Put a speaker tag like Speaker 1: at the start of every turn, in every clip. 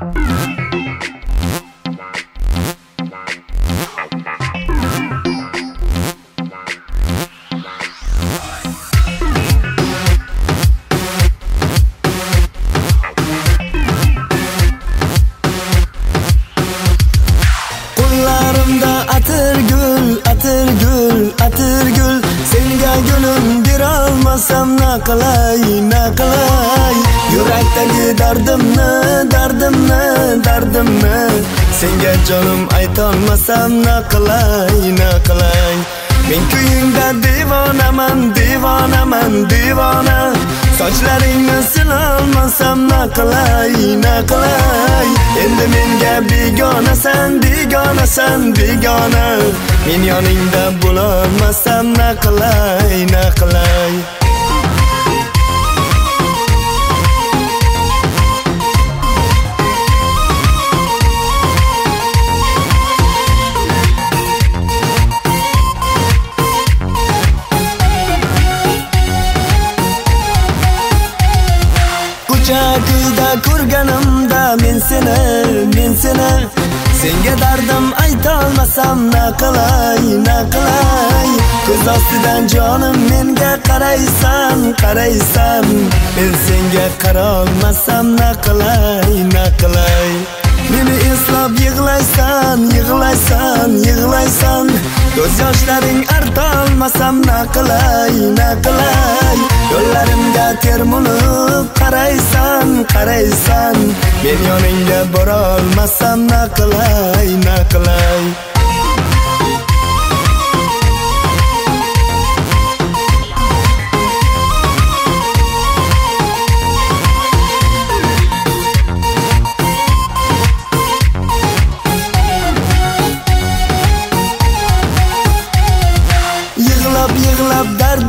Speaker 1: Atır gül, senga gülüm berolmasam naqilay. Yurakdagi dardimni senga jonim aytolmasam naqilay. Men kuyingda devona, sochlaringni silolmasam naqilay. Endi menga begona, men yoningda bo'lolmasam naqilay. Kuyda ko'rganimda men seni senga dardim aytolmasam naqilay. Ko'z ostidan jonim menga qaraysan, men senga qarolmasam naqilay. Meni eslab yig'laysan, ko'z yoshlaring artolmasam naqilay. Yo'llarimga termulib qaraysan, men yoningga borolmasam naqilay. Yig'lab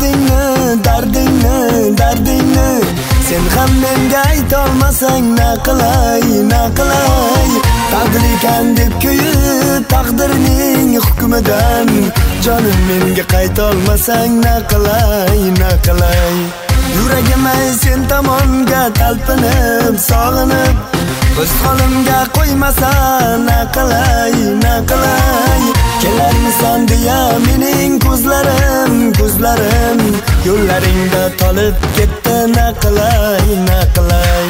Speaker 1: dardingni sen ham menga aytolmasang naqilay. Taqdirkan deb kuyib taqdirning hukmidan jonim menga qaytolmasang naqilay. Yuragim sen tomonga talpinib sog'inib, o'z holimga qo'ymasan naqilay. Kelarmisan deya mening ko'zlarim yo'llaringda tolib ketdi naqilay.